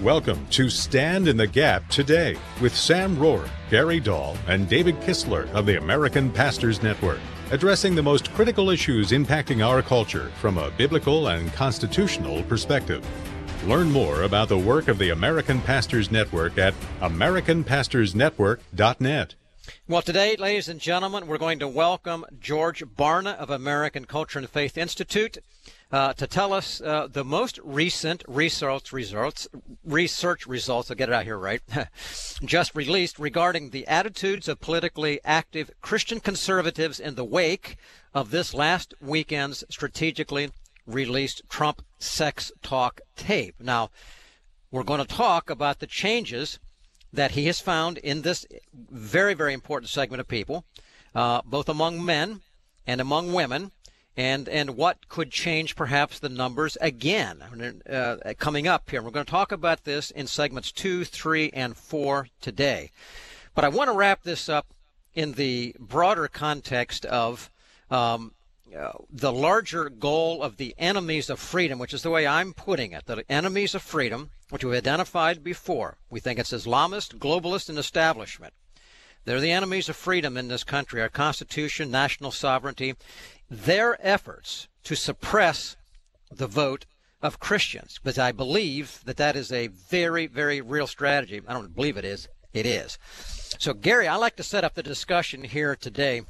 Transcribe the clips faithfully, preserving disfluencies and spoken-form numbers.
Welcome to Stand in the Gap Today with Sam Rohr, Gary Dahl, and David Kistler of the American Pastors Network, addressing the most critical issues impacting our culture from a biblical and constitutional perspective. Learn more about the work of the American Pastors Network at american pastors network dot net. Well, today, ladies and gentlemen, we're going to welcome George Barna of American Culture and Faith Institute uh, to tell us uh, the most recent research results, research results, I'll get it out here right, just released regarding the attitudes of politically active Christian conservatives in the wake of this last weekend's strategically released Trump sex talk tape. Now, we're going to talk about the changes that he has found in this very, very important segment of people, uh, both among men and among women, and and what could change perhaps the numbers again uh, coming up here. We're going to talk about this in segments two, three, and four today. But I want to wrap this up in the broader context of um, uh, the larger goal of the enemies of freedom, which is the way I'm putting it, the enemies of freedom, which we've identified before. We think it's Islamist, globalist, and establishment. They're the enemies of freedom in this country, our Constitution, national sovereignty. Their efforts to suppress the vote of Christians, because I believe that that is a very, very real strategy. I don't believe it is. It is. So, Gary, I'd like to set up the discussion here today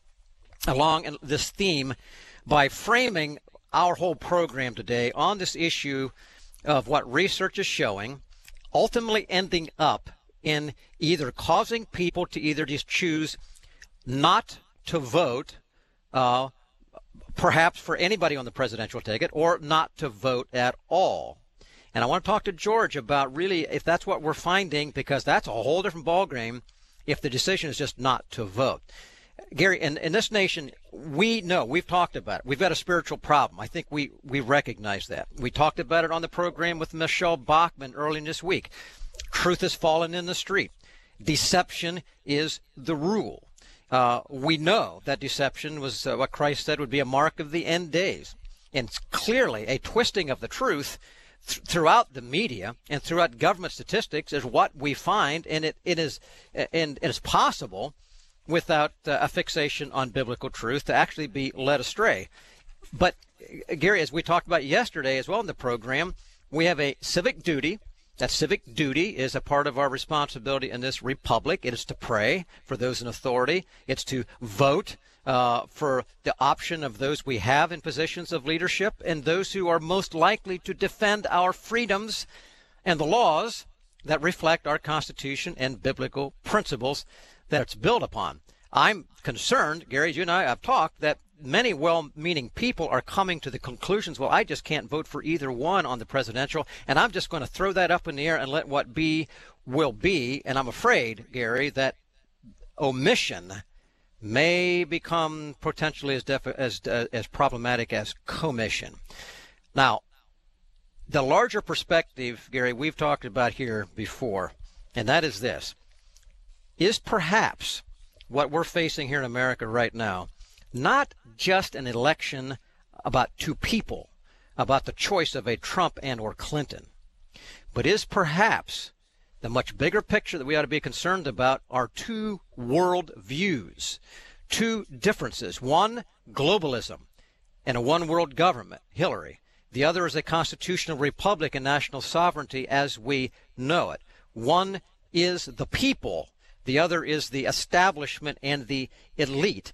along this theme by framing our whole program today on this issue of what research is showing, ultimately ending up in either causing people to either just choose not to vote, uh, perhaps for anybody on the presidential ticket, or not to vote at all. And I want to talk to George about really if that's what we're finding, because that's a whole different ballgame if the decision is just not to vote. Gary, in, in this nation, we know, we've talked about it. We've got a spiritual problem. I think we, we recognize that. We talked about it on the program with Michelle Bachmann early this week. Truth has fallen in the street. Deception is the rule. Uh, we know that deception was uh, what Christ said would be a mark of the end days. And it's clearly a twisting of the truth th- throughout the media and throughout government statistics is what we find, and it, it is and it is possible without uh, a fixation on biblical truth to actually be led astray. But, uh, Gary, as we talked about yesterday as well in the program, we have a civic duty. That civic duty is a part of our responsibility in this republic. It is to pray for those in authority. It's to vote uh, for the option of those we have in positions of leadership and those who are most likely to defend our freedoms and the laws that reflect our Constitution and biblical principles that it's built upon. I'm concerned, Gary, as you and I have talked, that many well-meaning people are coming to the conclusions, well, I just can't vote for either one on the presidential, and I'm just going to throw that up in the air and let what be will be. And I'm afraid, Gary, that omission may become potentially as def- as uh, as problematic as commission. Now, the larger perspective, Gary, we've talked about here before, and that is this. Is perhaps what we're facing here in America right now not just an election about two people, about the choice of a Trump and or Clinton, but is perhaps the much bigger picture that we ought to be concerned about are two world views, two differences. One, globalism and a one world government, Hillary. The other is a constitutional republic and national sovereignty as we know it. One is the people. The other is the establishment and the elite.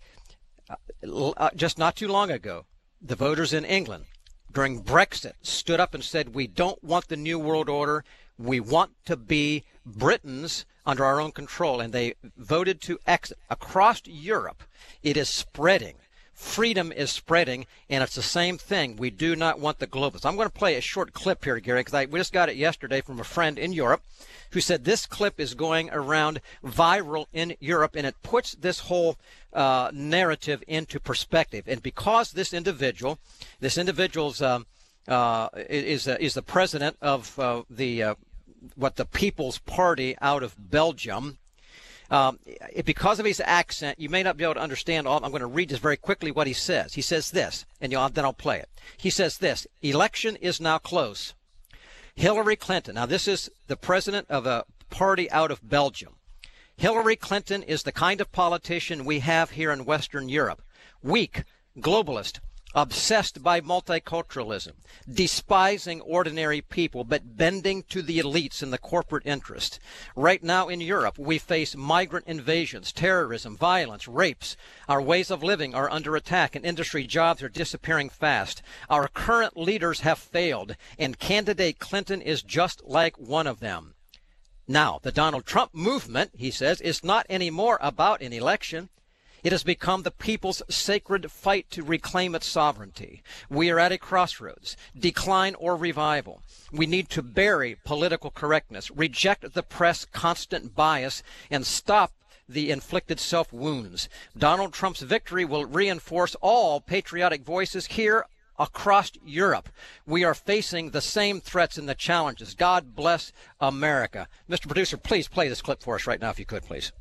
Uh, just not too long ago, the voters in England during Brexit stood up and said, we don't want the New World Order. We want to be Britons under our own control. And they voted to exit. Across Europe, it is spreading. Freedom is spreading, and it's the same thing. We do not want the globalists. I'm going to play a short clip here, Gary, because we just got it yesterday from a friend in Europe who said this clip is going around viral in Europe, and it puts this whole uh, narrative into perspective. And because this individual, this individual's um, uh, is uh, is the president of uh, the uh, what the People's Party out of Belgium. Um, it, because of his accent, you may not be able to understand all. I'm going to read just very quickly what he says. He says this, and you know, then I'll play it. He says this: election is now close. Hillary Clinton. Now, this is the president of a party out of Belgium. Hillary Clinton is the kind of politician we have here in Western Europe. Weak, globalist, obsessed by multiculturalism, despising ordinary people, but bending to the elites and the corporate interest. Right now in Europe, we face migrant invasions, terrorism, violence, rapes. Our ways of living are under attack, and industry jobs are disappearing fast. Our current leaders have failed, and candidate Clinton is just like one of them. Now, the Donald Trump movement, he says, is not anymore about an election. It has become the people's sacred fight to reclaim its sovereignty. We are at a crossroads, decline or revival. We need to bury political correctness, reject the press' constant bias, and stop the inflicted self-wounds. Donald Trump's victory will reinforce all patriotic voices here across Europe. We are facing the same threats and the challenges. God bless America. Mister Producer, please play this clip for us right now, if you could, please.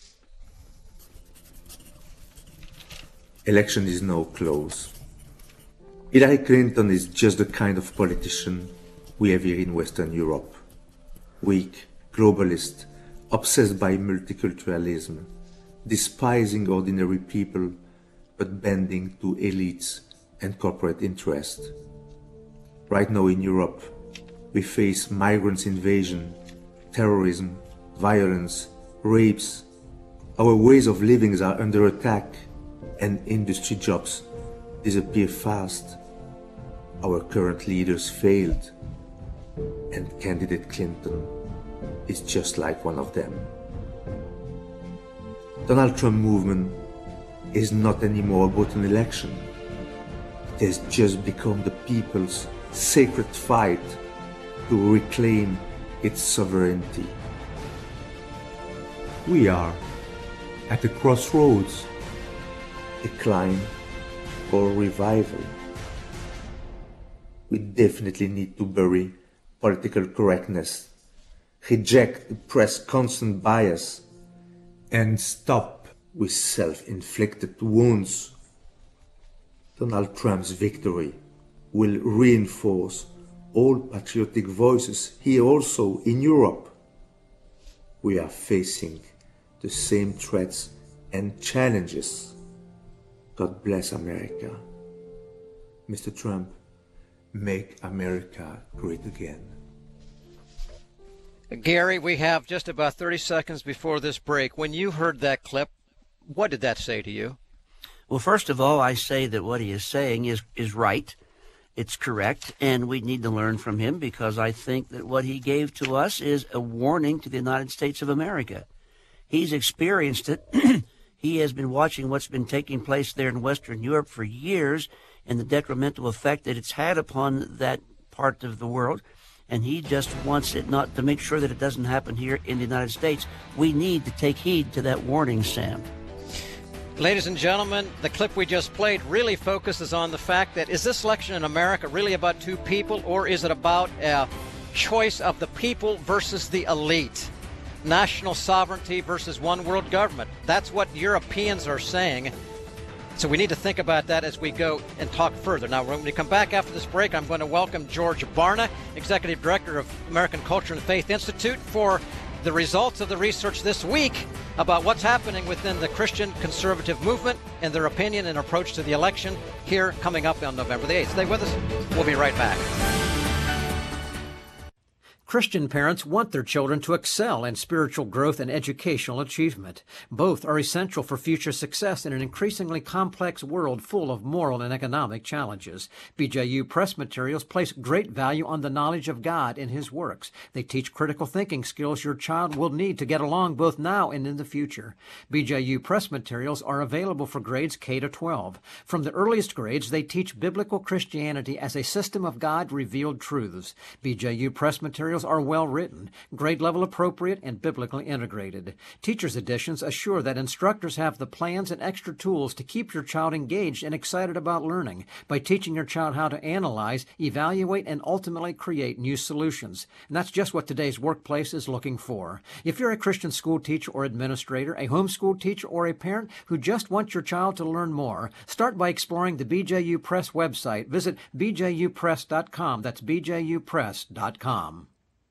Election is now close. Hillary Clinton is just the kind of politician we have here in Western Europe. Weak, globalist, obsessed by multiculturalism, despising ordinary people, but bending to elites and corporate interest. Right now in Europe, we face migrants invasion, terrorism, violence, rapes. Our ways of living are under attack, and industry jobs disappear fast. Our current leaders failed, and candidate Clinton is just like one of them. Donald Trump movement is not anymore about an election. It has just become the people's sacred fight to reclaim its sovereignty. We are at a crossroads. Decline or revival. We definitely need to bury political correctness, reject the press' constant bias, and stop with self-inflicted wounds. Donald Trump's victory will reinforce all patriotic voices here also in Europe. We are facing the same threats and challenges. God bless America. Mister Trump, make America great again. Gary, we have just about thirty seconds before this break. When you heard that clip, what did that say to you? Well, first of all, I say that what he is saying is, is right. It's correct, and we need to learn from him, because I think that what he gave to us is a warning to the United States of America. He's experienced it. He has been watching what's been taking place there in Western Europe for years and the detrimental effect that it's had upon that part of the world. And he just wants it not to make sure that it doesn't happen here in the United States. We need to take heed to that warning, Sam. Ladies and gentlemen, the clip we just played really focuses on the fact that, is this election in America really about two people, or is it about a choice of the people versus the elite? National sovereignty versus one world government. That's what Europeans are saying. So we need to think about that as we go and talk further. Now, when we come back after this break, I'm going to welcome George Barna, Executive Director of American Culture and Faith Institute, for the results of the research this week about what's happening within the Christian conservative movement and their opinion and approach to the election here coming up on November the eighth. Stay with us. We'll be right back. Christian parents want their children to excel in spiritual growth and educational achievement. Both are essential for future success in an increasingly complex world full of moral and economic challenges. B J U Press Materials place great value on the knowledge of God in His works. They teach critical thinking skills your child will need to get along both now and in the future. B J U Press Materials are available for grades K to twelve. From the earliest grades, they teach biblical Christianity as a system of God-revealed truths. B J U Press Materials materials are well written, grade level appropriate, and biblically integrated. Teacher's editions assure that instructors have the plans and extra tools to keep your child engaged and excited about learning by teaching your child how to analyze, evaluate, and ultimately create new solutions. And that's just what today's workplace is looking for. If you're a Christian school teacher or administrator, a homeschool teacher, or a parent who just wants your child to learn more, start by exploring the B J U Press website. Visit b j u press dot com. That's b j u press dot com.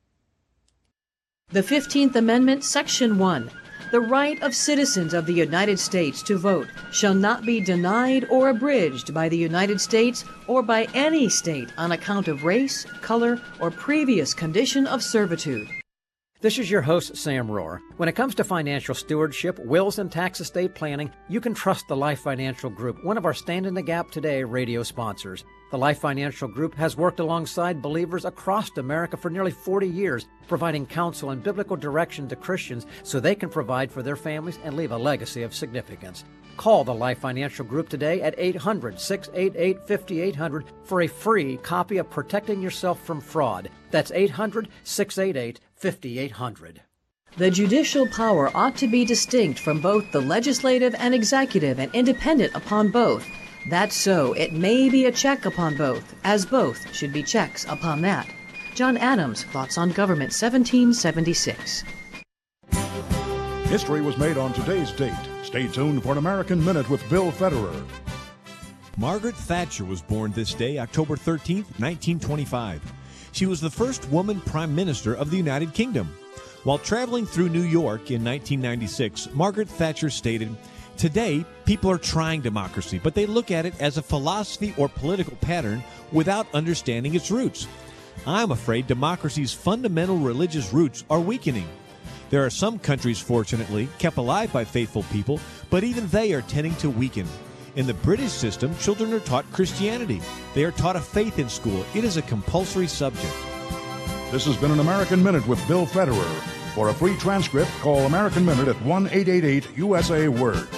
The fifteenth Amendment, Section one. The right of citizens of the United States to vote shall not be denied or abridged by the United States or by any state on account of race, color, or previous condition of servitude. This is your host, Sam Rohr. When it comes to financial stewardship, wills, and tax estate planning, you can trust the Life Financial Group, one of our Stand in the Gap Today radio sponsors. The Life Financial Group has worked alongside believers across America for nearly forty years, providing counsel and biblical direction to Christians so they can provide for their families and leave a legacy of significance. Call the Life Financial Group today at eight hundred, six eight eight, five eight zero zero for a free copy of Protecting Yourself from Fraud. That's eight hundred, six eight eight, five eight zero zero. The judicial power ought to be distinct from both the legislative and executive and independent upon both. That's so. It may be a check upon both, as both should be checks upon that. John Adams, Thoughts on Government, seventeen seventy-six. History was made on today's date. Stay tuned for an American Minute with Bill Federer. Margaret Thatcher was born this day, October thirteenth, nineteen twenty-five. She was the first woman Prime Minister of the United Kingdom. While traveling through New York in nineteen ninety-six, Margaret Thatcher stated, "Today, people are trying democracy, but they look at it as a philosophy or political pattern without understanding its roots. I'm afraid democracy's fundamental religious roots are weakening. There are some countries, fortunately, kept alive by faithful people, but even they are tending to weaken. In the British system, children are taught Christianity. They are taught a faith in school. It is a compulsory subject." This has been an American Minute with Bill Federer. For a free transcript, call American Minute at one eight eight eight U S A Word.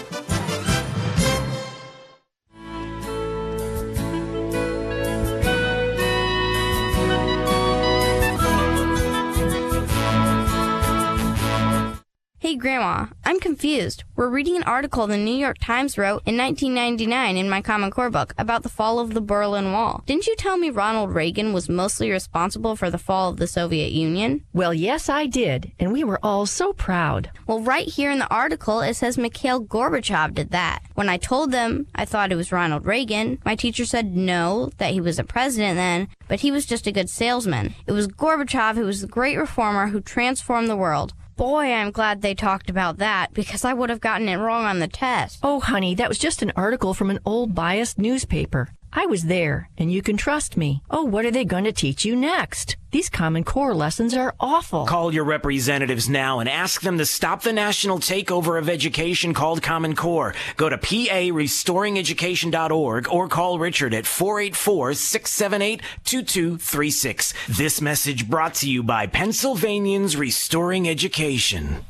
Hey, Grandma, I'm confused. We're reading an article the New York Times wrote in nineteen ninety-nine in my Common Core book about the fall of the Berlin Wall. Didn't you tell me Ronald Reagan was mostly responsible for the fall of the Soviet Union? Well, yes, I did, and we were all so proud. Well, right here in the article, it says Mikhail Gorbachev did that. When I told them I thought it was Ronald Reagan, my teacher said no, that he was a president then, but he was just a good salesman. It was Gorbachev who was the great reformer who transformed the world. Boy, I'm glad they talked about that, because I would have gotten it wrong on the test. Oh, honey, that was just an article from an old biased newspaper. I was there, and you can trust me. Oh, what are they going to teach you next? These Common Core lessons are awful. Call your representatives now and ask them to stop the national takeover of education called Common Core. Go to P A restoring education dot org or call Richard at four eight four, six seven eight, two two three six. This message brought to you by Pennsylvanians Restoring Education.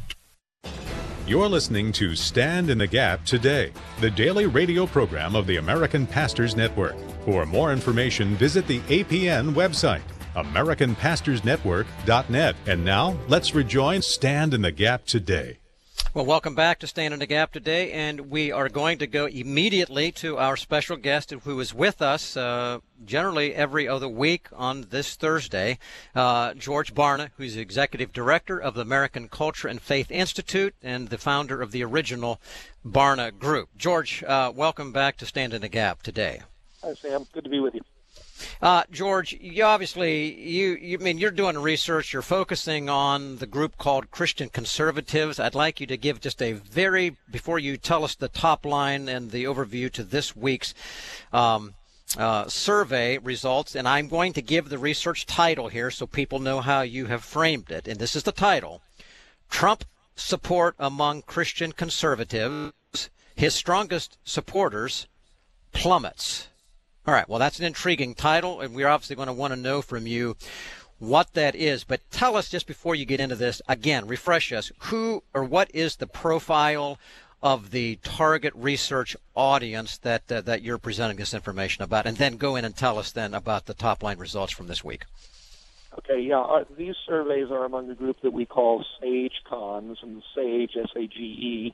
You're listening to Stand in the Gap Today, the daily radio program of the American Pastors Network. For more information, visit the A P N website, american pastors network dot net. And now, let's rejoin Stand in the Gap Today. Well, welcome back to Stand in the Gap Today, and we are going to go immediately to our special guest who is with us uh, generally every other week on this Thursday, uh, George Barna, who's the Executive Director of the American Culture and Faith Institute and the founder of the original Barna Group. George, uh, welcome back to Stand in the Gap Today. Hi, Sam. Good to be with you. Uh, George, you obviously, you, you I mean, you're doing research. You're focusing on the group called Christian Conservatives. I'd like you to give just a very, before you tell us the top line and the overview to this week's um, uh, survey results, and I'm going to give the research title here so people know how you have framed it. And this is the title: Trump support among Christian conservatives, his strongest supporters plummets. All right, well, that's an intriguing title, and we're obviously going to want to know from you what that is. But tell us, just before you get into this, again, refresh us, who or what is the profile of the target research audience that uh, that you're presenting this information about, and then go in and tell us then about the top-line results from this week. Okay, yeah, uh, these surveys are among the group that we call SAGE-CONs, and SAGE, S A G E,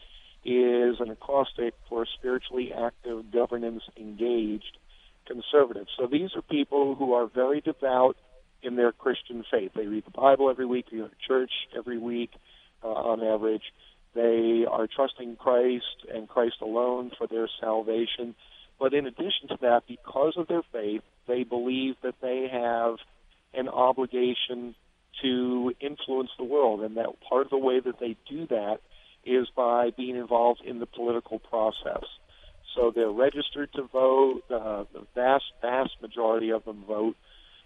is an acrostic for spiritually active, governance-engaged conservatives. So these are people who are very devout in their Christian faith. They read the Bible every week, they go to church every week uh, on average. They are trusting Christ and Christ alone for their salvation. But in addition to that, because of their faith, they believe that they have an obligation to influence the world, and that part of the way that they do that is by being involved in the political process. So they're registered to vote. Uh, the vast, vast majority of them vote.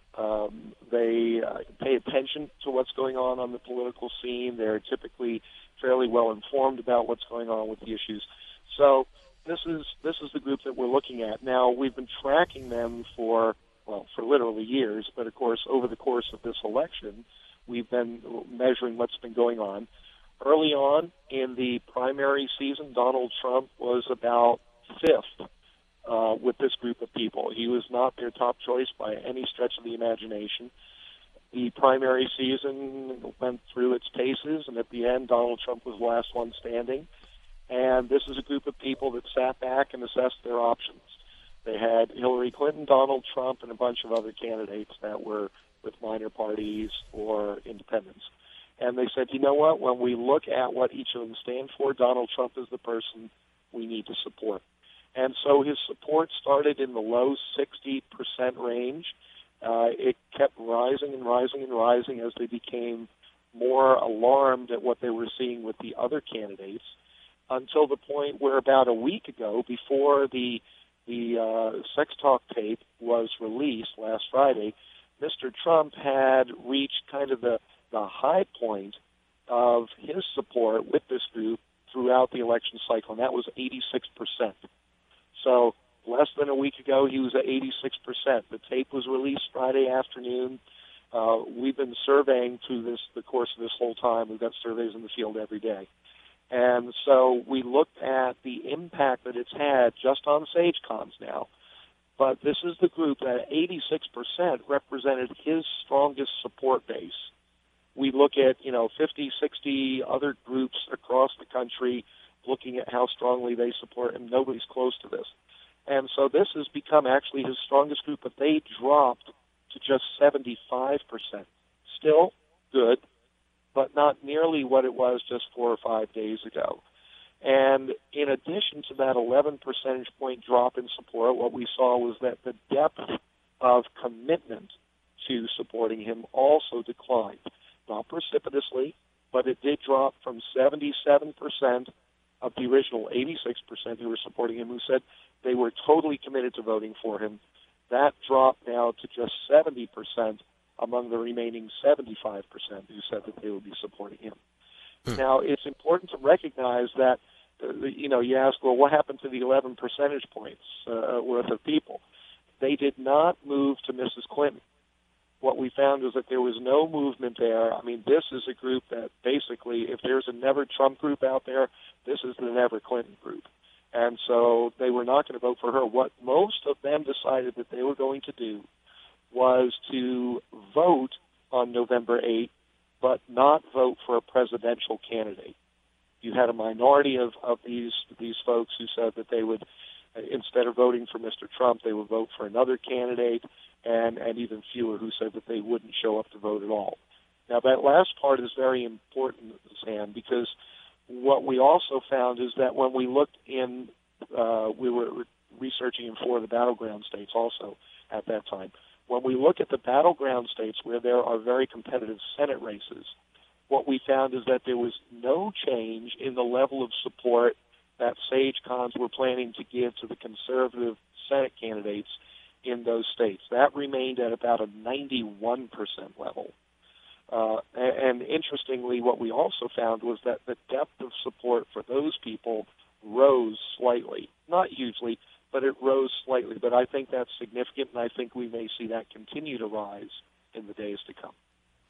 Um, they uh, pay attention to what's going on on the political scene. They're typically fairly well informed about what's going on with the issues. So this is this is the group that we're looking at. Now, we've been tracking them for, well, for literally years, but of course, over the course of this election, we've been measuring what's been going on. Early on in the primary season, Donald Trump was about fifth uh, with this group of people. He was not their top choice by any stretch of the imagination. The primary season went through its paces, and at the end, Donald Trump was the last one standing. And this is a group of people that sat back and assessed their options. They had Hillary Clinton, Donald Trump, and a bunch of other candidates that were with minor parties or independents. And they said, you know what, when we look at what each of them stand for, Donald Trump is the person we need to support. And so his support started in the low sixty percent range. Uh, it kept rising and rising and rising as they became more alarmed at what they were seeing with the other candidates, until the point where about a week ago, before the the uh, sex talk tape was released last Friday, Mister Trump had reached kind of the, the high point of his support with this group throughout the election cycle, and that was eighty-six percent. So less than a week ago, he was at eighty-six percent. The tape was released Friday afternoon. Uh, we've been surveying through this the course of this whole time. We've got surveys in the field every day. And so we looked at the impact that it's had just on SageCons now. But this is the group that eighty-six percent represented his strongest support base. We look at, you know, fifty, sixty other groups across the country looking at how strongly they support him. Nobody's close to this. And so this has become actually his strongest group, but they dropped to just seventy-five percent. Still good, but not nearly what it was just four or five days ago. And in addition to that eleven percentage point drop in support, what we saw was that the depth of commitment to supporting him also declined. Not precipitously, but it did drop from seventy-seven percent of the original eighty-six percent who were supporting him, who said they were totally committed to voting for him. That dropped now to just seventy percent among the remaining seventy-five percent who said that they would be supporting him. Hmm. Now, it's important to recognize that, uh, you know, you ask, well, what happened to the eleven percentage points uh, worth of people? They did not move to Missus Clinton. What we found was that there was no movement there. I mean, this is a group that basically, if there's a Never Trump group out there, this is the Never Clinton group. And so they were not going to vote for her. What most of them decided that they were going to do was to vote on November eighth, but not vote for a presidential candidate. You had a minority of, of these these folks who said that they would, instead of voting for Mister Trump, they would vote for another candidate, and, and even fewer who said that they wouldn't show up to vote at all. Now, that last part is very important, Sam, because what we also found is that when we looked in, uh, we were researching in four of the battleground states also at that time. When we look at the battleground states where there are very competitive Senate races, what we found is that there was no change in the level of support that SageCons were planning to give to the conservative Senate candidates in those states. That remained at about a ninety-one percent level. Uh, and, and interestingly, what we also found was that the depth of support for those people rose slightly. Not hugely, but it rose slightly. But I think that's significant, and I think we may see that continue to rise in the days to come.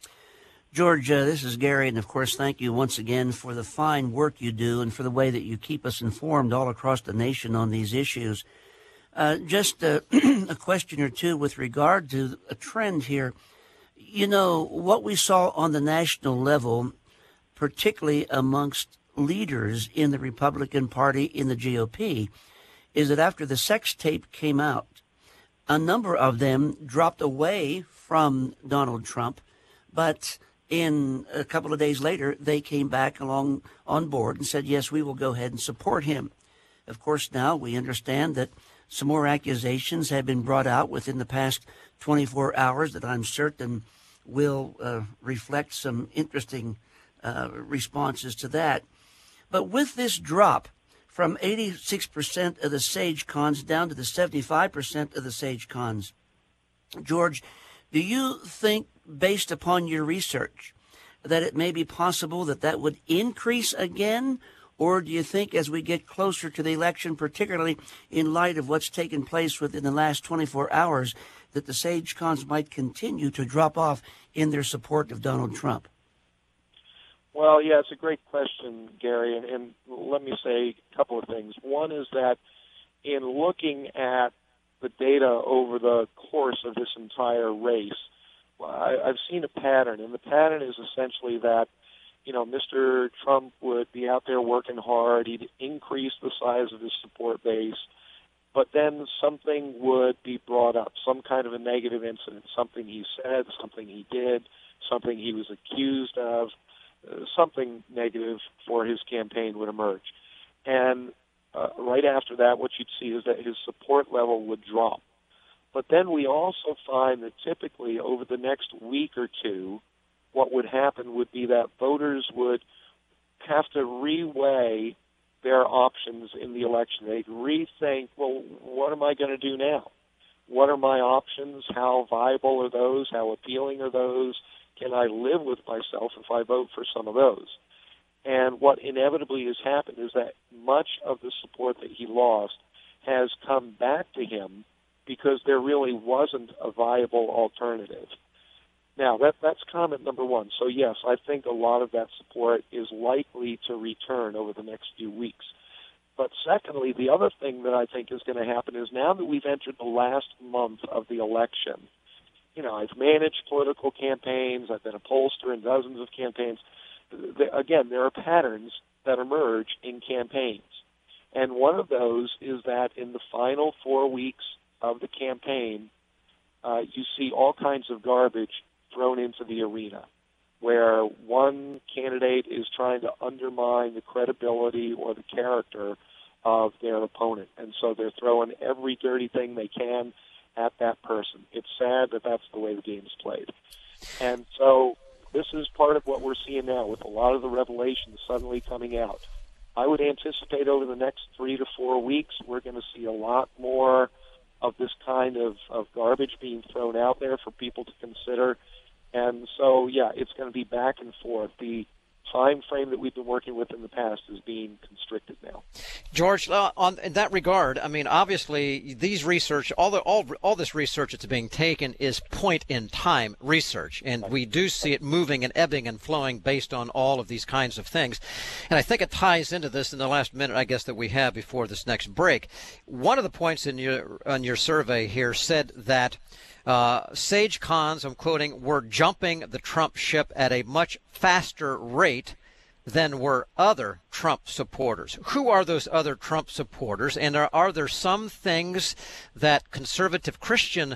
George, uh, this is Gary, and of course, thank you once again for the fine work you do and for the way that you keep us informed all across the nation on these issues. Uh, just uh, a question or two with regard to a trend here. You know, what we saw on the national level, particularly amongst leaders in the Republican Party, in the G O P, is that after the sex tape came out, a number of them dropped away from Donald Trump, but in a couple of days later, they came back along on board and said, yes, we will go ahead and support him. Of course, now we understand that some more accusations have been brought out within the past twenty-four hours that I'm certain will uh, reflect some interesting uh, responses to that. But with this drop from eighty-six percent of the Sage Cons down to the seventy-five percent of the Sage Cons, George, do you think, based upon your research, that it may be possible that that would increase again? Or do you think as we get closer to the election, particularly in light of what's taken place within the last twenty-four hours, that the Sage Cons might continue to drop off in their support of Donald Trump? Well, yeah, it's a great question, Gary, and, and let me say a couple of things. One is that in looking at the data over the course of this entire race, I, I've seen a pattern, and the pattern is essentially that, you know, Mister Trump would be out there working hard, he'd increase the size of his support base, but then something would be brought up, some kind of a negative incident, something he said, something he did, something he was accused of, uh, something negative for his campaign would emerge. And uh, right after that, what you'd see is that his support level would drop. But then we also find that typically over the next week or two, what would happen would be that voters would have to reweigh their options in the election. They'd rethink, well, what am I going to do now? What are my options? How viable are those? How appealing are those? Can I live with myself if I vote for some of those? And what inevitably has happened is that much of the support that he lost has come back to him because there really wasn't a viable alternative. Now, that, that's comment number one. So, yes, I think a lot of that support is likely to return over the next few weeks. But secondly, the other thing that I think is going to happen is now that we've entered the last month of the election, you know, I've managed political campaigns, I've been a pollster in dozens of campaigns. The, again, there are patterns that emerge in campaigns. And one of those is that in the final four weeks of the campaign, uh, you see all kinds of garbage thrown into the arena, where one candidate is trying to undermine the credibility or the character of their opponent. And so they're throwing every dirty thing they can at that person. It's sad that that's the way the game is played. And so this is part of what we're seeing now with a lot of the revelations suddenly coming out. I would anticipate over the next three to four weeks we're going to see a lot more of this kind of, of garbage being thrown out there for people to consider. And so, yeah, it's going to be back and forth. The time frame that we've been working with in the past is being constricted now. George, uh, on in that regard, I mean, obviously, these research, all the all all this research that's being taken is point in time research, and we do see it moving and ebbing and flowing based on all of these kinds of things. And I think it ties into this in the last minute, I guess, that we have before this next break. One of the points in your on your survey here said that Uh, Sage Cons, I'm quoting, were jumping the Trump ship at a much faster rate than were other Trump supporters. Who are those other Trump supporters? And are, are there some things that conservative Christian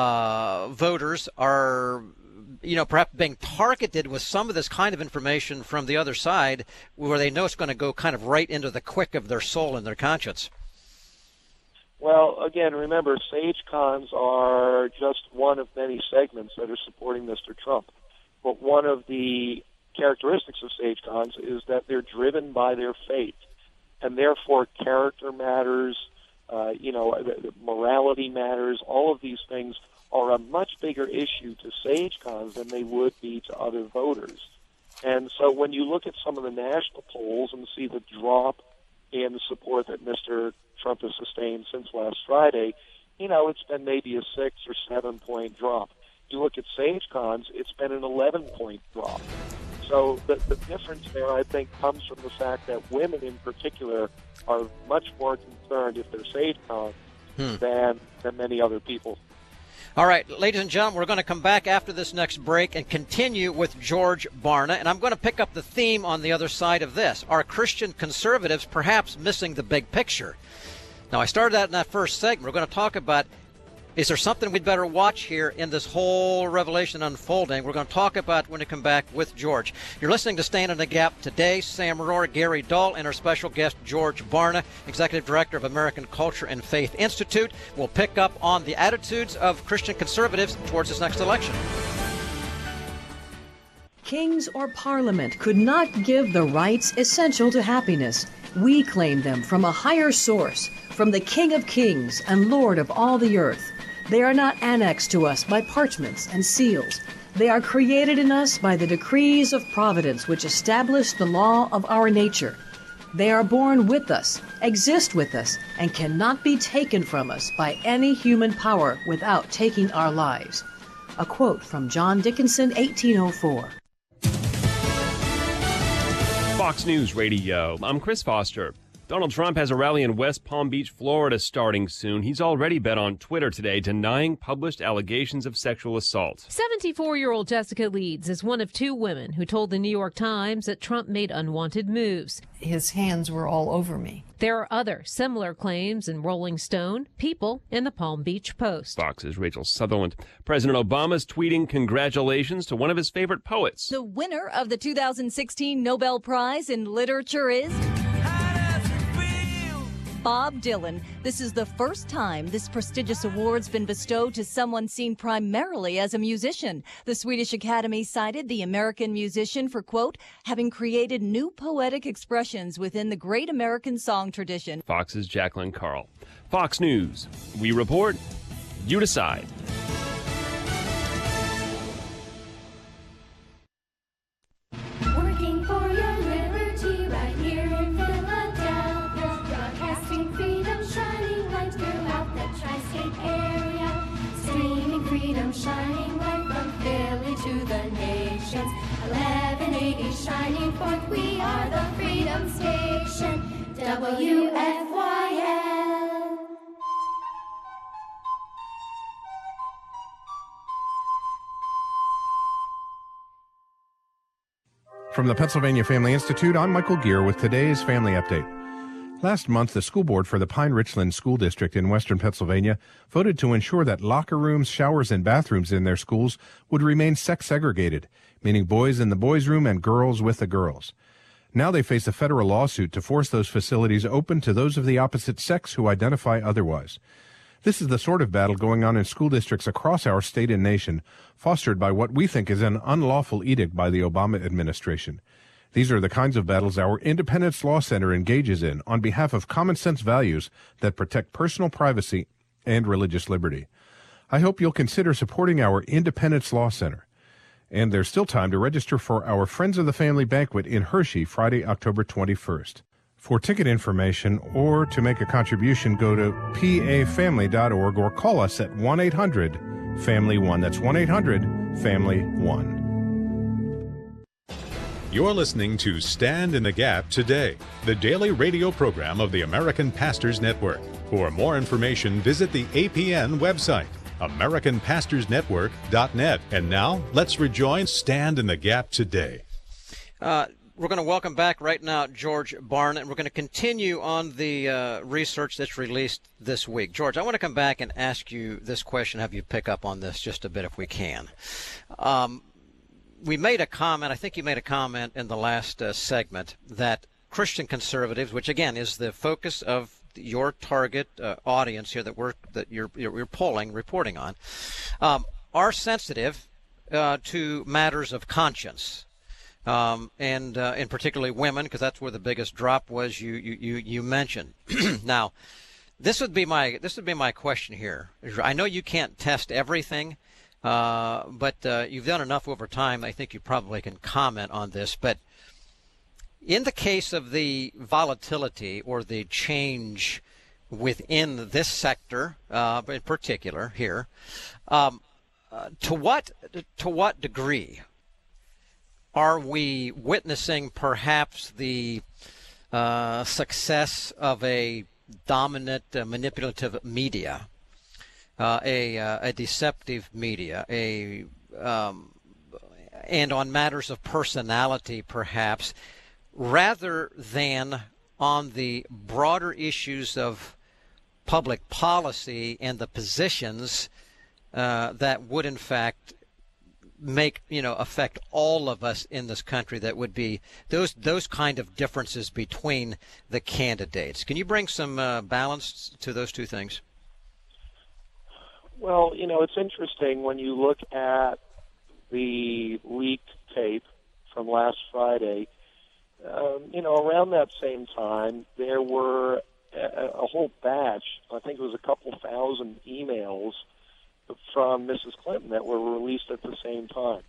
uh, voters are, you know, perhaps being targeted with some of this kind of information from the other side where they know it's going to go kind of right into the quick of their soul and their conscience? Well, again, remember, Sage Cons are just one of many segments that are supporting Mister Trump. But one of the characteristics of Sage Cons is that they're driven by their faith, and therefore character matters, uh, you know, morality matters. All of these things are a much bigger issue to Sage Cons than they would be to other voters. And so when you look at some of the national polls and see the drop in the support that Mister Trump has sustained since last Friday, you know, it's been maybe a six or seven point drop. You look at Sage Cons, it's been an eleven point drop. So the, the difference there, I think, comes from the fact that women in particular are much more concerned if they're Sage Cons hmm. than, than many other people. All right, ladies and gentlemen, we're going to come back after this next break and continue with George Barna, and I'm going to pick up the theme on the other side of this. Are Christian conservatives perhaps missing the big picture? Now, I started that in that first segment. We're going to talk about, is there something we'd better watch here in this whole revelation unfolding? We're going to talk about when we come back with George. You're listening to Stand in the Gap today. Sam Rohrer, Gary Dahl, and our special guest, George Barna, Executive Director of American Culture and Faith Institute. We'll pick up on the attitudes of Christian conservatives towards this next election. Kings or parliament could not give the rights essential to happiness. We claim them from a higher source, from the King of Kings and Lord of all the earth. They are not annexed to us by parchments and seals. They are created in us by the decrees of providence which establish the law of our nature. They are born with us, exist with us, and cannot be taken from us by any human power without taking our lives. A quote from John Dickinson, eighteen oh four. Fox News Radio. I'm Chris Foster. Donald Trump has a rally in West Palm Beach, Florida starting soon. He's already been on Twitter today denying published allegations of sexual assault. seventy-four-year-old Jessica Leeds is one of two women who told the New York Times that Trump made unwanted moves. His hands were all over me. There are other similar claims in Rolling Stone, People, and the Palm Beach Post. Fox's Rachel Sutherland. President Obama's tweeting congratulations to one of his favorite poets. The winner of the two thousand sixteen Nobel Prize in Literature is Bob Dylan. This is the first time this prestigious award's been bestowed to someone seen primarily as a musician. The Swedish Academy cited the American musician for, quote, having created new poetic expressions within the great American song tradition. Fox's Jacqueline Carl. Fox News. We report, you decide. Working for your liberty right here in Philadelphia. Broadcasting freedom, shining light throughout the tri-state area. Streaming freedom, shining light from Philly to the nations. eleven eighty shining forth, we are the Freedom Station. W F Y L. From the Pennsylvania Family Institute, I'm Michael Gear with today's Family Update. Last month, the school board for the Pine Richland School District in western Pennsylvania voted to ensure that locker rooms, showers, and bathrooms in their schools would remain sex-segregated, meaning boys in the boys' room and girls with the girls. Now they face a federal lawsuit to force those facilities open to those of the opposite sex who identify otherwise. This is the sort of battle going on in school districts across our state and nation, fostered by what we think is an unlawful edict by the Obama administration. These are the kinds of battles our Independence Law Center engages in on behalf of common sense values that protect personal privacy and religious liberty. I hope you'll consider supporting our Independence Law Center. And there's still time to register for our Friends of the Family banquet in Hershey, Friday, October twenty-first. For ticket information or to make a contribution, go to p a family dot org or call us at one eight hundred family one. That's one eight hundred family one. You're listening to Stand in the Gap today, the daily radio program of the American Pastors Network. For more information, visit the A P N website, american pastors network dot net. And now, let's rejoin Stand in the Gap today. Uh, we're going to welcome back right now George Barna, and we're going to continue on the uh, research that's released this week. George, I want to come back and ask you this question, have you pick up on this just a bit if we can. Um, we made a comment, I think you made a comment in the last uh, segment, that Christian conservatives, which again is the focus of your target uh, audience here that we're that you're you're polling, reporting on, um, are sensitive uh, to matters of conscience. Um, and uh, and particularly women, because that's where the biggest drop was. You you you, you mentioned. Now, this would be my this would be my question here. I know you can't test everything, uh, but uh, you've done enough over time. I think you probably can comment on this. But in the case of the volatility or the change within this sector, uh, in particular here, um, uh, to what to what degree are we witnessing perhaps the uh, success of a dominant uh, manipulative media uh, a uh, a deceptive media, a um, and on matters of personality, perhaps, rather than on the broader issues of public policy and the positions uh, that would, in fact, make, you know, affect all of us in this country, that would be those those kind of differences between the candidates. Can you bring some uh, balance to those two things? Well, you know, it's interesting when you look at the leaked tape from last Friday. Um, you know, around that same time, there were a, a whole batch, I think it was a couple thousand emails from Missus Clinton that were released at the same time.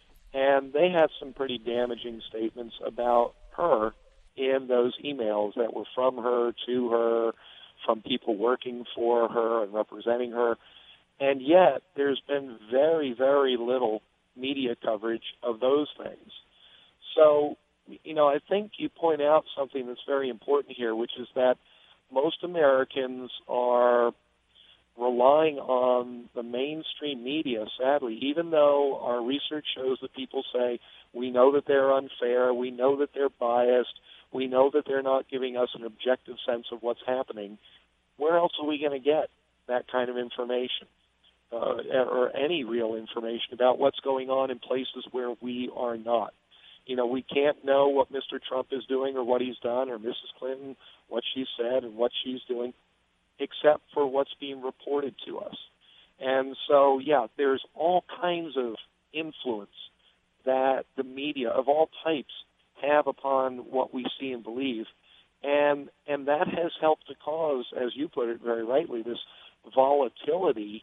And they had some pretty damaging statements about her in those emails that were from her, to her, from people working for her and representing her. And yet, there's been very, very little media coverage of those things. So, you know, I think you point out something that's very important here, which is that most Americans are relying on the mainstream media, sadly, even though our research shows that people say, we know that they're unfair, we know that they're biased, we know that they're not giving us an objective sense of what's happening. Where else are we going to get that kind of information, uh, or any real information about what's going on in places where we are not? You know, we can't know what Mister Trump is doing or what he's done, or Missus Clinton, what she said and what she's doing, except for what's being reported to us. And so, yeah, there's all kinds of influence that the media of all types have upon what we see and believe. And and that has helped to cause, as you put it very rightly, this volatility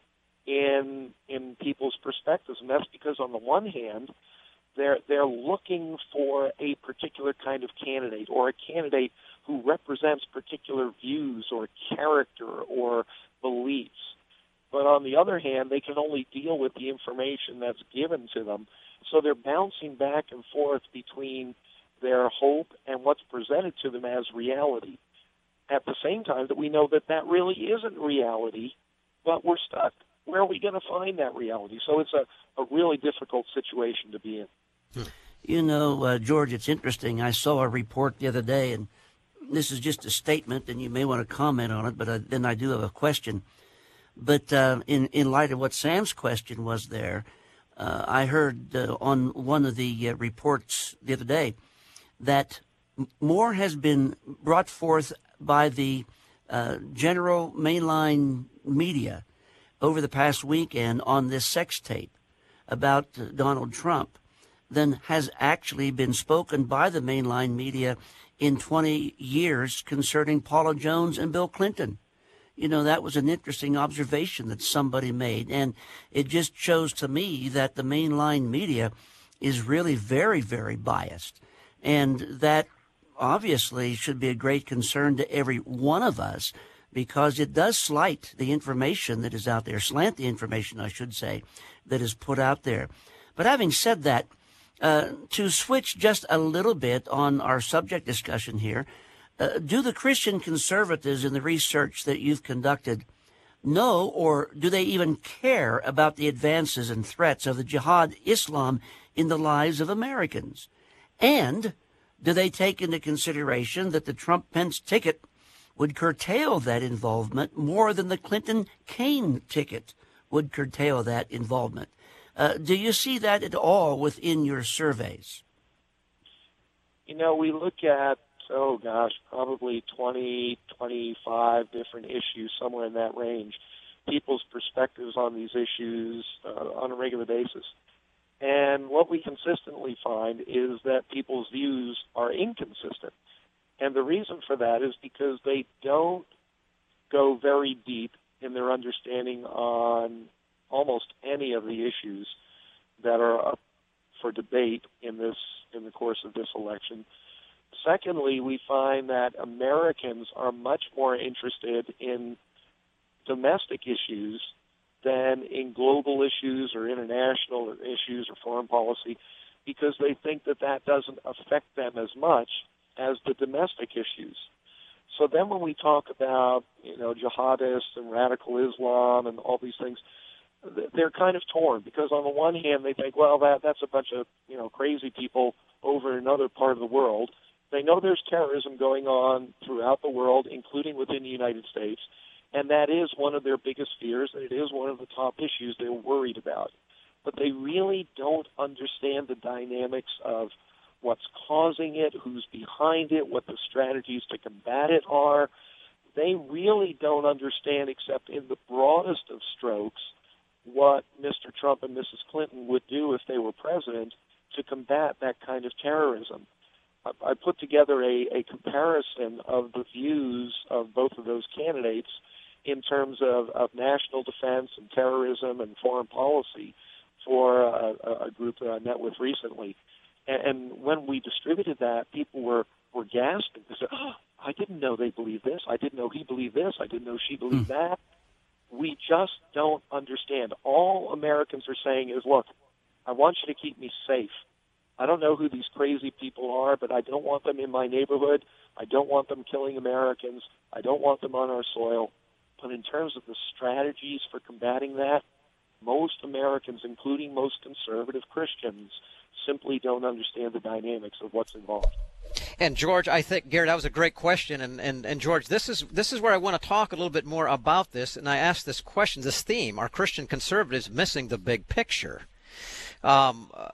in in people's perspectives. And that's because, on the one hand, they're they're looking for a particular kind of candidate, or a candidate who represents particular views or character or beliefs. But on the other hand, they can only deal with the information that's given to them. So they're bouncing back and forth between their hope and what's presented to them as reality. At the same time that we know that that really isn't reality, but we're stuck. Where are we going to find that reality? So it's a, a really difficult situation to be in. You know, uh, George, it's interesting. I saw a report the other day, and this is just a statement, and you may want to comment on it, but uh, then I do have a question. But uh, in, in light of what Sam's question was there, uh, I heard uh, on one of the uh, reports the other day that more has been brought forth by the uh, general mainline media over the past weekend on this sex tape about uh, Donald Trump than has actually been spoken by the mainline media in twenty years concerning Paula Jones and Bill Clinton. You know, that was an interesting observation that somebody made, and it just shows to me that the mainline media is really very, very biased, and that obviously should be a great concern to every one of us, because it does slight the information that is out there, slant the information, I should say, that is put out there. But having said that, uh, to switch just a little bit on our subject discussion here, uh, do the Christian conservatives in the research that you've conducted know, or do they even care about the advances and threats of the Jihad Islam in the lives of Americans? And do they take into consideration that the Trump-Pence ticket would curtail that involvement more than the Clinton-Kaine ticket would curtail that involvement? Uh, do you see that at all within your surveys? You know, we look at, oh gosh, probably twenty, twenty-five different issues, somewhere in that range, people's perspectives on these issues uh, on a regular basis. And what we consistently find is that people's views are inconsistent. And the reason for that is because they don't go very deep in their understanding on almost any of the issues that are up for debate in this in the course of this election. Secondly, we find that Americans are much more interested in domestic issues than in global issues or international issues or foreign policy, because they think that that doesn't affect them as much as the domestic issues. So then when we talk about, you know, jihadists and radical Islam and all these things, they're kind of torn, because on the one hand they think, well, that that's a bunch of, you know, crazy people over in another part of the world. They know there's terrorism going on throughout the world, including within the United States, and that is one of their biggest fears, and it is one of the top issues they're worried about. But they really don't understand the dynamics of what's causing it, who's behind it, what the strategies to combat it are. They really don't understand, except in the broadest of strokes, what Mister Trump and Missus Clinton would do if they were president to combat that kind of terrorism. I put together a, a comparison of the views of both of those candidates in terms of, of national defense and terrorism and foreign policy for a, a group that I met with recently. And, and when we distributed that, people were, were gasping. They said, oh, I didn't know they believed this. I didn't know he believed this. I didn't know she believed mm. that. We just don't understand. All Americans are saying is, look, I want you to keep me safe. I don't know who these crazy people are, but I don't want them in my neighborhood. I don't want them killing Americans. I don't want them on our soil. But in terms of the strategies for combating that, most Americans, including most conservative Christians, simply don't understand the dynamics of what's involved. And George, I think, Gary, that was a great question. And, and, and George, this is this is where I want to talk a little bit more about this. And I asked this question, this theme: are Christian conservatives missing the big picture? Um, uh,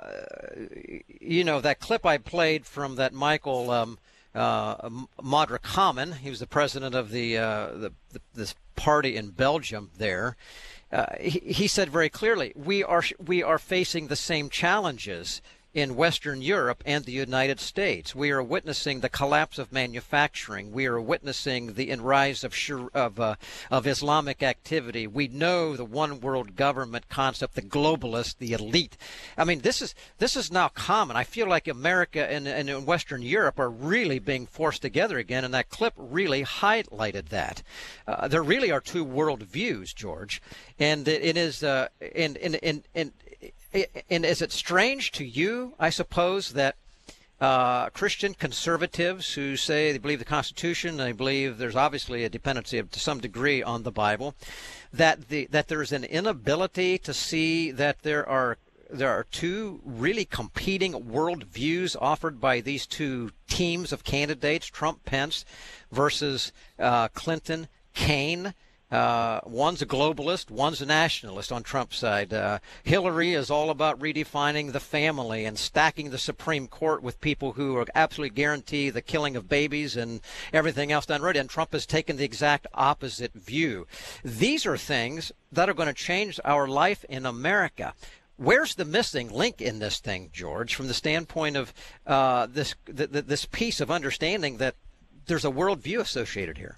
you know, that clip I played from that Michael um, uh, Modric-Kamen, he was the president of the, uh, the, the this party in Belgium there. Uh, he, he said very clearly, we are we are facing the same challenges in Western Europe and the United States. We are witnessing the collapse of manufacturing. We are witnessing the rise of of, uh, of Islamic activity. We know the one world government concept, the globalist, the elite. I mean, this is this is now common. I feel like America and, and Western Europe are really being forced together again, and that clip really highlighted that. Uh, there really are two world views, George, and it, it is uh, and and and. and And is it strange to you, I suppose, that uh, Christian conservatives who say they believe the Constitution, they believe there's obviously a dependency of, to some degree on the Bible, that the that there's an inability to see that there are there are two really competing worldviews offered by these two teams of candidates, Trump, Pence, versus uh, Clinton, Kaine? Uh, one's a globalist, one's a nationalist on Trump's side. Uh, Hillary is all about redefining the family and stacking the Supreme Court with people who are absolutely guarantee the killing of babies and everything else down the road. And Trump has taken the exact opposite view. These are things that are going to change our life in America. Where's the missing link in this thing, George, from the standpoint of uh, this th- th- this piece of understanding that there's a worldview associated here?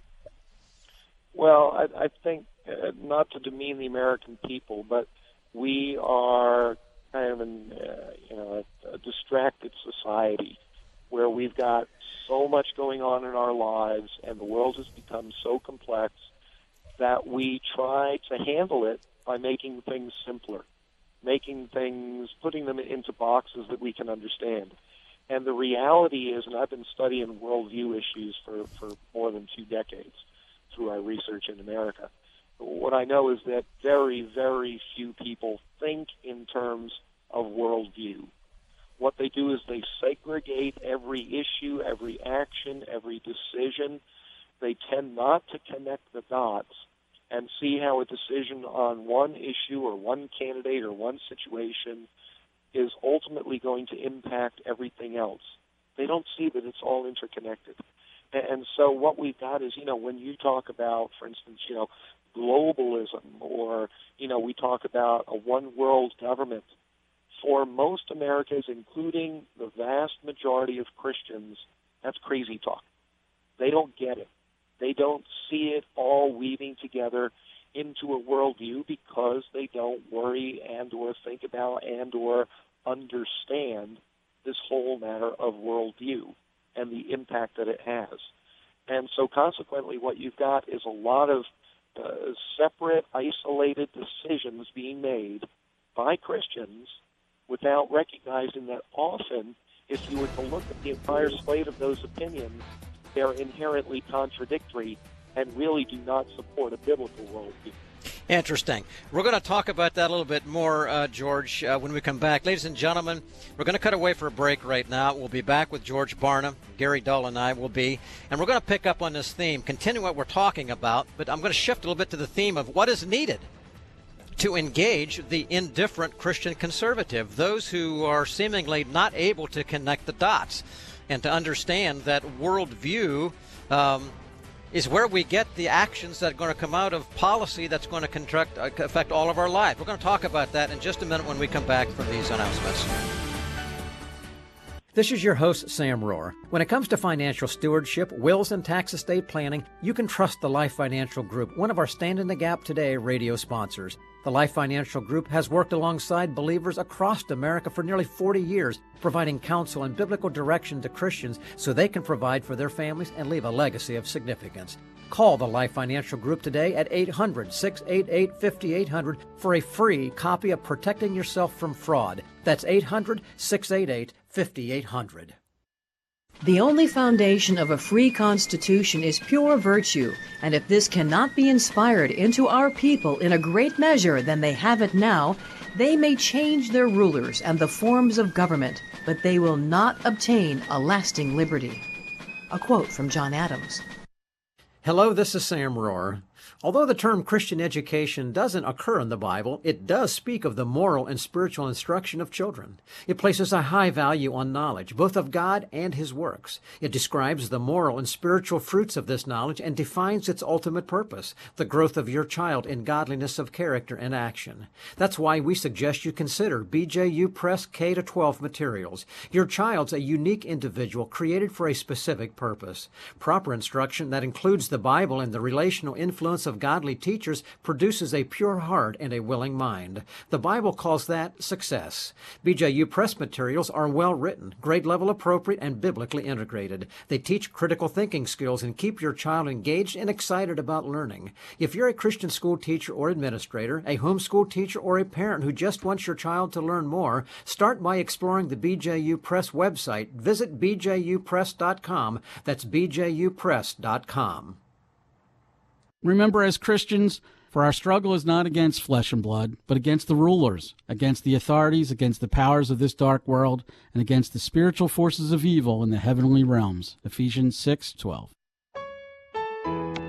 Well, I, I think, uh, not to demean the American people, but we are kind of an, uh, you know, a, a distracted society where we've got so much going on in our lives and the world has become so complex that we try to handle it by making things simpler, making things, putting them into boxes that we can understand. And the reality is, and I've been studying worldview issues for, for more than two decades, through our research in America. What I know is that very, very few people think in terms of worldview. What they do is they segregate every issue, every action, every decision. They tend not to connect the dots and see how a decision on one issue or one candidate or one situation is ultimately going to impact everything else. They don't see that it's all interconnected. And so what we've got is, you know, when you talk about, for instance, you know, globalism, or, you know, we talk about a one-world government, for most Americans, including the vast majority of Christians, that's crazy talk. They don't get it. They don't see it all weaving together into a worldview because they don't worry and or think about and or understand this whole matter of worldview and the impact that it has. And so consequently, what you've got is a lot of uh, separate, isolated decisions being made by Christians without recognizing that often, if you were to look at the entire slate of those opinions, they're inherently contradictory and really do not support a biblical worldview. Interesting. We're going to talk about that a little bit more, uh, George, uh, when we come back. Ladies and gentlemen, we're going to cut away for a break right now. We'll be back with George Barna. Gary Dahl and I will be. And we're going to pick up on this theme, continue what we're talking about, but I'm going to shift a little bit to the theme of what is needed to engage the indifferent Christian conservative, those who are seemingly not able to connect the dots and to understand that worldview um, is where we get the actions that are going to come out of policy that's going to contract, uh, affect all of our lives. We're going to talk about that in just a minute when we come back from these announcements. This is your host, Sam Rohr. When it comes to financial stewardship, wills, and tax estate planning, you can trust the Life Financial Group, one of our Stand in the Gap Today radio sponsors. The Life Financial Group has worked alongside believers across America for nearly forty years, providing counsel and biblical direction to Christians so they can provide for their families and leave a legacy of significance. Call the Life Financial Group today at eight hundred, six eight eight, five eight zero zero for a free copy of Protecting Yourself from Fraud. That's eight hundred, six eight eight, five eight zero zero. The only foundation of a free constitution is pure virtue, and if this cannot be inspired into our people in a great measure than they have it now, they may change their rulers and the forms of government, but they will not obtain a lasting liberty. A quote from John Adams. Hello, this is Sam Rohr. Although the term Christian education doesn't occur in the Bible, it does speak of the moral and spiritual instruction of children. It places a high value on knowledge, both of God and His works. It describes the moral and spiritual fruits of this knowledge and defines its ultimate purpose, the growth of your child in godliness of character and action. That's why we suggest you consider B J U Press K through twelve materials. Your child's a unique individual created for a specific purpose. Proper instruction that includes the Bible and the relational influence of godly teachers produces a pure heart and a willing mind. The Bible calls that success. B J U Press materials are well written, grade level appropriate, and biblically integrated. They teach critical thinking skills and keep your child engaged and excited about learning. If you're a Christian school teacher or administrator, a homeschool teacher, or a parent who just wants your child to learn more, start by exploring the B J U Press website. Visit b j u press dot com. That's b j u press dot com. Remember, as Christians, for our struggle is not against flesh and blood, but against the rulers, against the authorities, against the powers of this dark world, and against the spiritual forces of evil in the heavenly realms. Ephesians six twelve. P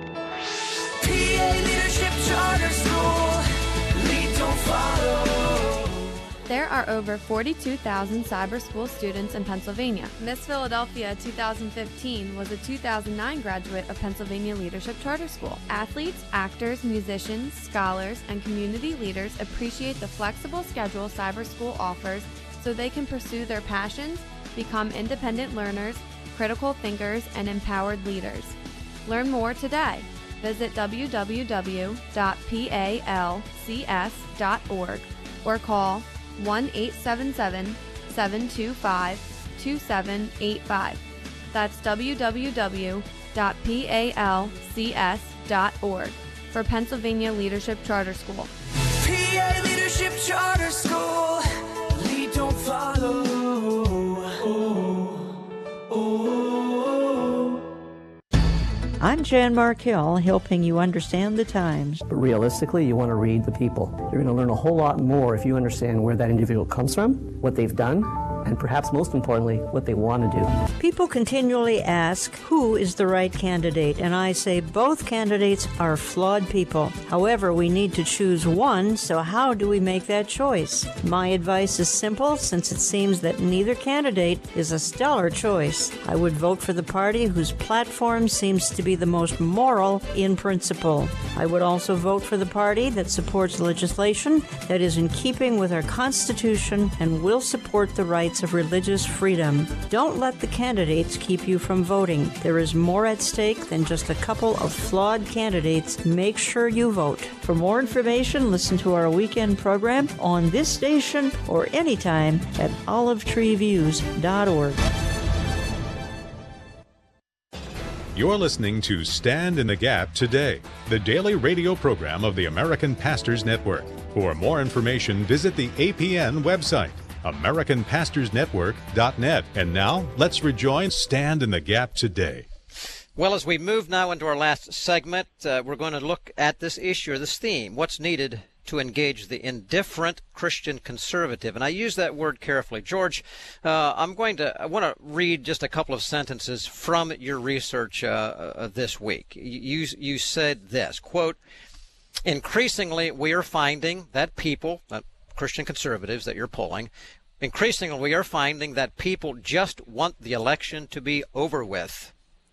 A Leadership Charter School. Lead, don't follow. There are over forty-two thousand cyber school students in Pennsylvania. Miss Philadelphia two thousand fifteen was a two thousand nine graduate of Pennsylvania Leadership Charter School. Athletes, actors, musicians, scholars, and community leaders appreciate the flexible schedule cyber school offers so they can pursue their passions, become independent learners, critical thinkers, and empowered leaders. Learn more today. Visit w w w dot palcs dot org or call one eight seven seven, seven two five, two seven eight five. That's w w w dot palcs dot org for Pennsylvania Leadership Charter School. P A Leadership Charter School. Lead, don't follow. Oh, oh, oh. I'm Jan Markell, helping you understand the times. But realistically, you want to read the people. You're going to learn a whole lot more if you understand where that individual comes from, what they've done, and perhaps most importantly, what they want to do. People continually ask, who is the right candidate? And I say both candidates are flawed people. However, we need to choose one, so how do we make that choice? My advice is simple, since it seems that neither candidate is a stellar choice. I would vote for the party whose platform seems to be the most moral in principle. I would also vote for the party that supports legislation that is in keeping with our Constitution and will support the rights of religious freedom. Don't let the candidates keep you from voting. There is more at stake than just a couple of flawed candidates. Make sure you vote. For more information, listen to our weekend program on this station or anytime at olive tree views dot org. You're listening to Stand in the Gap Today, the daily radio program of the American Pastors Network. For more information, visit the A P N website, american pastors network dot net. And now, let's rejoin Stand in the Gap Today. Well, as we move now into our last segment, uh, we're going to look at this issue, or this theme, what's needed to engage the indifferent Christian conservative. And I use that word carefully. George, uh, I'm going to, I want to read just a couple of sentences from your research uh, uh, this week. You, you said this, quote, increasingly we are finding that people, uh, Christian conservatives that you're polling, increasingly we are finding that people just want the election to be over with.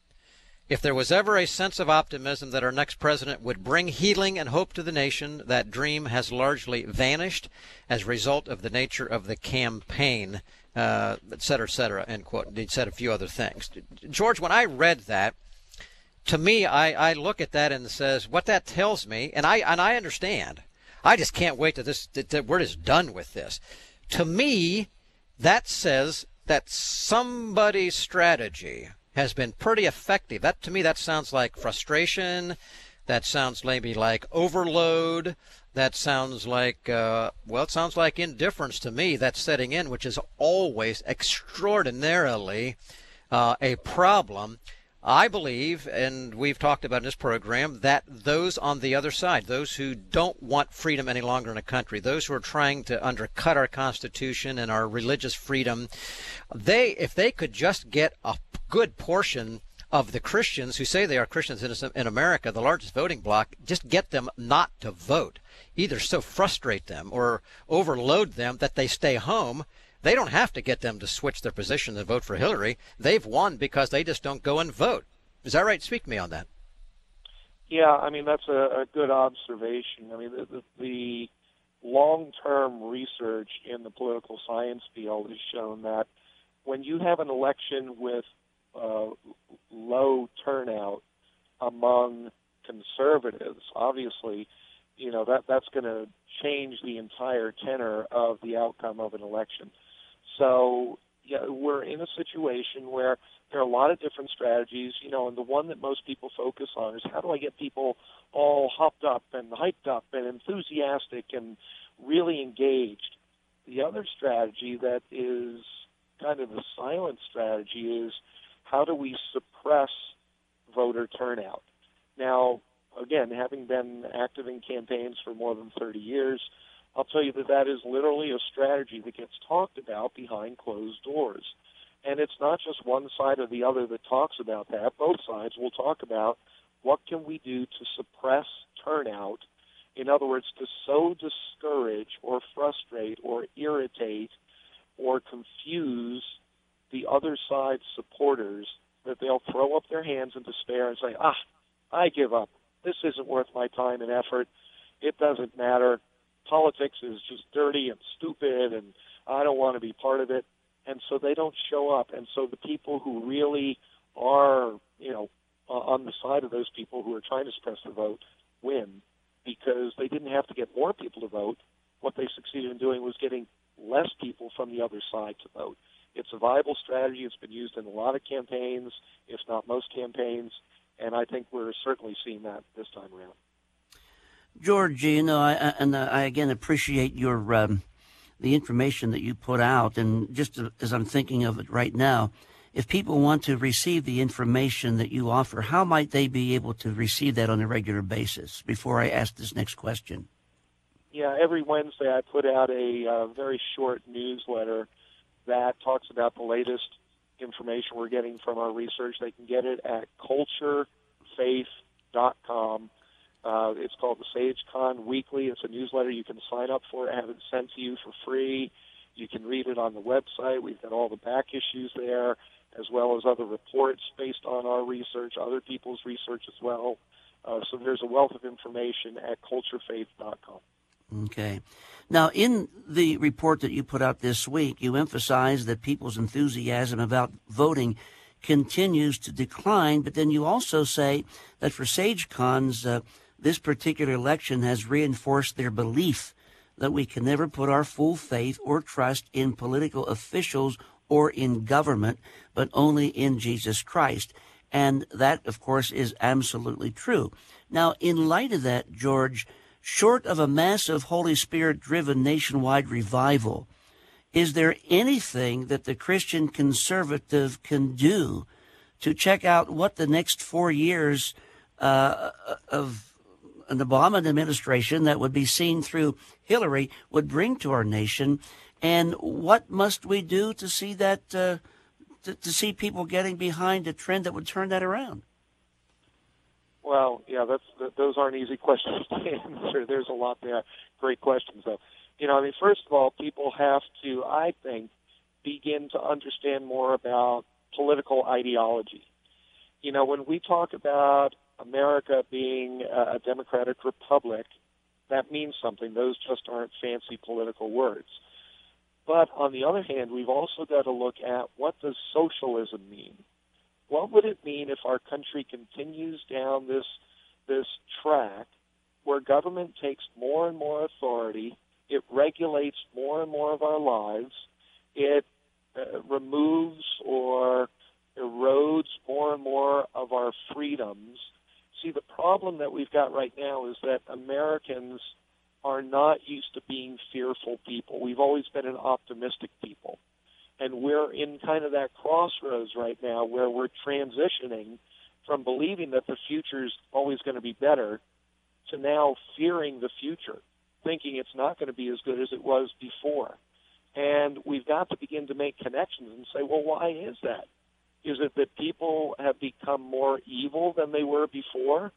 If there was ever a sense of optimism that our next president would bring healing and hope to the nation, that dream has largely vanished as a result of the nature of the campaign, uh, et cetera, et cetera, end quote. He said a few other things. George, when I read that, to me, I, I look at that and says, what that tells me, and I and I understand. I just can't wait till this, that, that we're just done with this. To me, that says that somebody's strategy has been pretty effective. That, to me, that sounds like frustration. That sounds maybe like overload. That sounds like, uh, well, it sounds like indifference to me that's setting in, which is always extraordinarily uh, a problem. I believe, and we've talked about in this program, that those on the other side, those who don't want freedom any longer in a country, those who are trying to undercut our Constitution and our religious freedom, they, if they could just get a good portion of the Christians who say they are Christians in, in America, the largest voting bloc, just get them not to vote, either so frustrate them or overload them that they stay home. They don't have to get them to switch their position and vote for Hillary. They've won because they just don't go and vote. Is that right? Speak to me on that. Yeah, I mean, that's a, a good observation. I mean, the, the, the long-term research in the political science field has shown that when you have an election with uh, low turnout among conservatives, obviously, you know, that that's going to change the entire tenor of the outcome of an election. So, yeah, we're in a situation where there are a lot of different strategies, you know, and the one that most people focus on is how do I get people all hopped up and hyped up and enthusiastic and really engaged. The other strategy that is kind of the silent strategy is how do we suppress voter turnout? Now, again, having been active in campaigns for more than thirty years, I'll tell you that that is literally a strategy that gets talked about behind closed doors. And it's not just one side or the other that talks about that. Both sides will talk about what can we do to suppress turnout, in other words, to so discourage or frustrate or irritate or confuse the other side's supporters that they'll throw up their hands in despair and say, ah, I give up. This isn't worth my time and effort. It doesn't matter. Politics is just dirty and stupid, and I don't want to be part of it. And so they don't show up. And so the people who really are, you know, uh, on the side of those people who are trying to suppress the vote win because they didn't have to get more people to vote. What they succeeded in doing was getting less people from the other side to vote. It's a viable strategy. It's been used in a lot of campaigns, if not most campaigns, and I think we're certainly seeing that this time around. George, you know, I, I, and I again appreciate your um, the information that you put out, and just as I'm thinking of it right now, if people want to receive the information that you offer, how might they be able to receive that on a regular basis? Before I ask this next question. Yeah, every Wednesday I put out a uh, very short newsletter that talks about the latest information we're getting from our research. They can get it at culture faith dot com. Uh, it's called the SageCon Weekly. It's a newsletter you can sign up for, have it sent to you for free. You can read it on the website. We've got all the back issues there, as well as other reports based on our research, other people's research as well. Uh, so there's a wealth of information at culture faith dot com. Okay. Now, in the report that you put out this week, you emphasize that people's enthusiasm about voting continues to decline, but then you also say that for SageCons, uh, this particular election has reinforced their belief that we can never put our full faith or trust in political officials or in government, but only in Jesus Christ. And that, of course, is absolutely true. Now, in light of that, George, short of a massive Holy Spirit-driven nationwide revival, is there anything that the Christian conservative can do to check out what the next four years uh, of an Obama administration that would be seen through Hillary would bring to our nation, and what must we do to see that uh, to, to see people getting behind a trend that would turn that around? Well, yeah, that's that, those aren't easy questions to answer. There's a lot there. Great questions, though. You know, I mean, first of all, people have to, I think, begin to understand more about political ideology. You know, when we talk about America being a democratic republic, that means something. Those just aren't fancy political words. But on the other hand, we've also got to look at, what does socialism mean? What would it mean if our country continues down this this track where government takes more and more authority, it regulates more and more of our lives, it uh, removes or erodes more and more of our freedoms? See, the problem that we've got right now is that Americans are not used to being fearful people. We've always been an optimistic people. And we're in kind of that crossroads right now where we're transitioning from believing that the future's always going to be better to now fearing the future, thinking it's not going to be as good as it was before. And we've got to begin to make connections and say, well, why is that? Is it that people have become more evil than they were before?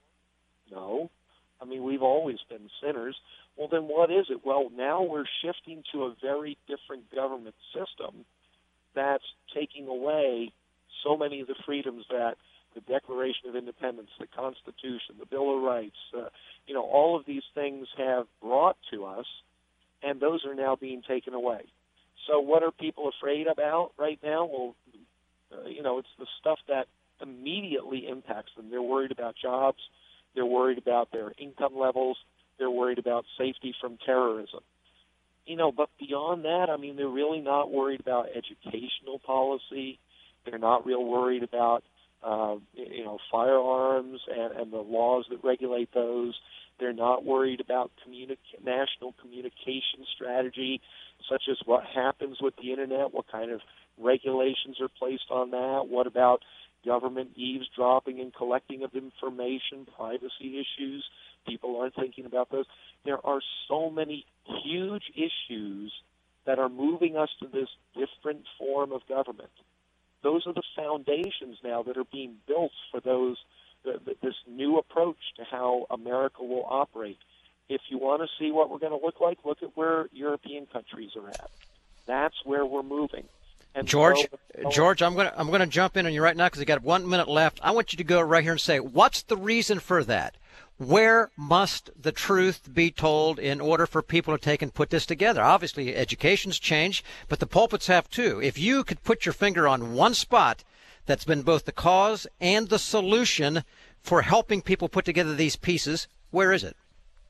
No. I mean, we've always been sinners. Well, then what is it? Well, now we're shifting to a very different government system that's taking away so many of the freedoms that the Declaration of Independence, the Constitution, the Bill of Rights, uh, you know, all of these things have brought to us, and those are now being taken away. So what are people afraid about right now? Well, uh, you know, it's the stuff that immediately impacts them. They're worried about jobs. They're worried about their income levels. They're worried about safety from terrorism. You know, but beyond that, I mean, they're really not worried about educational policy. They're not real worried about, uh, you know, firearms and, and the laws that regulate those. They're not worried about communi- national communication strategy, such as what happens with the Internet, what kind of regulations are placed on that, what about government eavesdropping and collecting of information, privacy issues. People aren't thinking about those. There are so many huge issues that are moving us to this different form of government. Those are the foundations now that are being built for those the, the, this new approach to how America will operate. If you want to see what we're going to look like, look at where European countries are at. That's where we're moving. And George, so, George, I'm going to I'm going to jump in on you right now because I got one minute left. I want you to go right here and say, what's the reason for that? Where must the truth be told in order for people to take and put this together? Obviously, education's changed, but the pulpits have too. If you could put your finger on one spot that's been both the cause and the solution for helping people put together these pieces, where is it?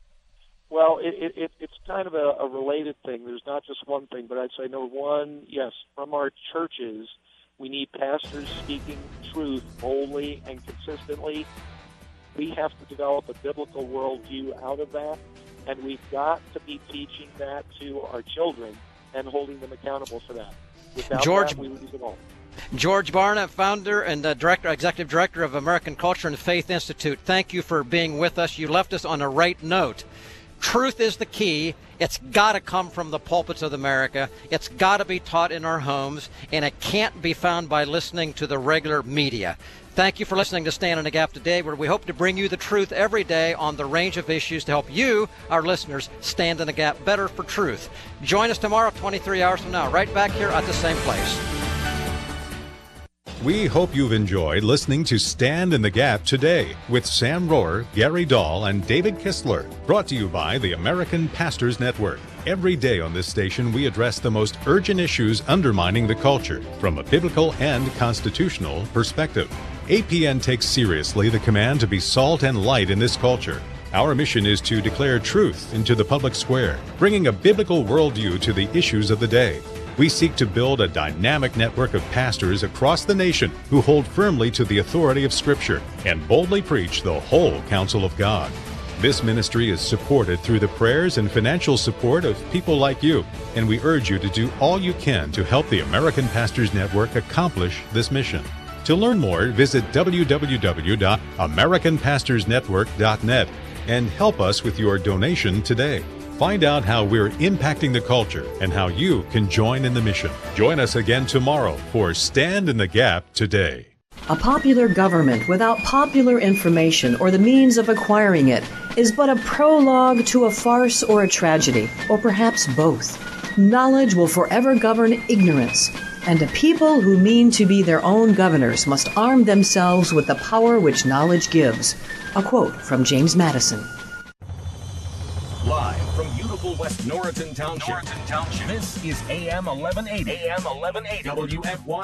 Well, it, it, it's kind of a, a related thing. There's not just one thing, but I'd say, number one, yes, from our churches, we need pastors speaking truth boldly and consistently. We have to develop a biblical worldview out of that, and we've got to be teaching that to our children and holding them accountable for that. Without George, that, we lose it all. George Barna, founder and uh, director, executive director of American Culture and Faith Institute, thank you for being with us. You left us on a right note. Truth is the key. It's got to come from the pulpits of America. It's got to be taught in our homes, and it can't be found by listening to the regular media. Thank you for listening to Stand in the Gap today, where we hope to bring you the truth every day on the range of issues to help you, our listeners, stand in the gap better for truth. Join us tomorrow, twenty-three hours from now, right back here at the same place. We hope you've enjoyed listening to Stand in the Gap today with Sam Rohrer, Gary Dahl, and David Kistler, brought to you by the American Pastors Network. Every day on this station, we address the most urgent issues undermining the culture from a biblical and constitutional perspective. A P N takes seriously the command to be salt and light in this culture. Our mission is to declare truth into the public square, bringing a biblical worldview to the issues of the day. We seek to build a dynamic network of pastors across the nation who hold firmly to the authority of Scripture and boldly preach the whole counsel of God. This ministry is supported through the prayers and financial support of people like you, and we urge you to do all you can to help the American Pastors Network accomplish this mission. To learn more, visit w w w dot american pastors network dot net and help us with your donation today. Find out how we're impacting the culture and how you can join in the mission. Join us again tomorrow for Stand in the Gap Today. A popular government without popular information or the means of acquiring it is but a prologue to a farce or a tragedy, or perhaps both. Knowledge will forever govern ignorance, and a people who mean to be their own governors must arm themselves with the power which knowledge gives. A quote from James Madison. Live from beautiful West Norriton Township, Norriton Township. This is A M eleven eighty. A M eleven eighty. W F Y.